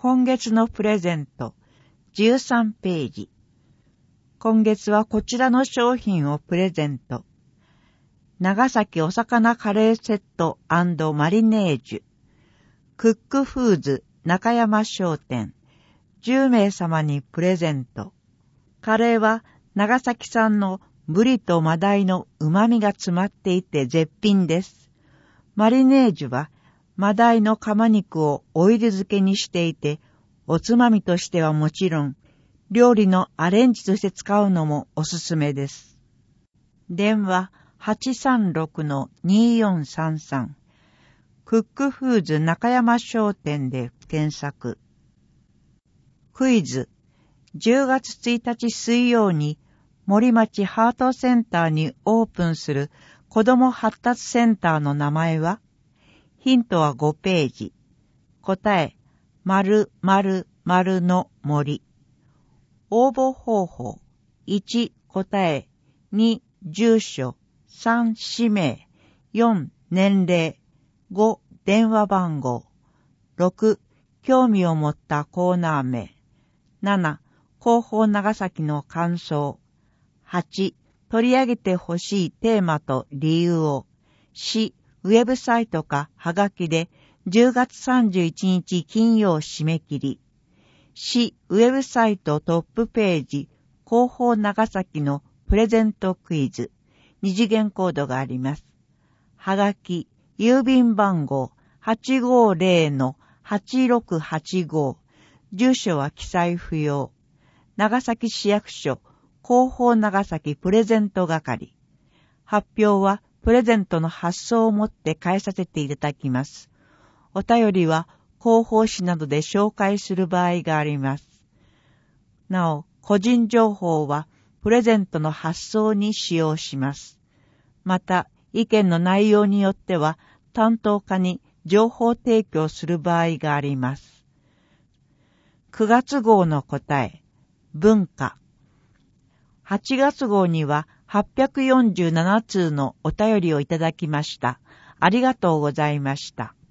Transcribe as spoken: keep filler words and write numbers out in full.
今月のプレゼントじゅうさんページ。今月はこちらの商品をプレゼント。長崎お魚カレーセット&マリネージュ。クックフーズ中山商店。じゅうめいさまにプレゼント。カレーは長崎産のブリとマダイの旨味が詰まっていて絶品です。マリネージュはマダイのカマ肉をオイル漬けにしていて、おつまみとしてはもちろん、料理のアレンジとして使うのもおすすめです。電話 はちさんろくのによんさんさん。クックフーズ中山商店で検索。クイズ。じゅうがつついたち水曜に森町ハートセンターにオープンする子ども発達センターの名前は？ヒントはごページ。答え、〇〇〇の森。応募方法。いち、答え。に、住所。さん、氏名。よん、年齢。ご、電話番号。ろく、興味を持ったコーナー名。なな、広報長崎の感想。はち、取り上げてほしいテーマと理由を。よん、ウェブサイトかはがきでじゅうがつさんじゅういちにち金曜締め切り。よん、ウェブサイトトップページ、広報長崎のプレゼントクイズ。二次元コードがあります。はがき、郵便番号 はちごぜろのはちろくはちご。住所は記載不要。長崎市役所、広報長崎プレゼント係。発表はプレゼントの発送をもって返させていただきます。お便りは広報誌などで紹介する場合があります。なお、個人情報はプレゼントの発送に使用します。また、意見の内容によっては担当課に情報提供する場合があります。くがつ号の答え、文化。はちがつ号にははっぴゃくよんじゅうななつうのお便りをいただきました。ありがとうございました。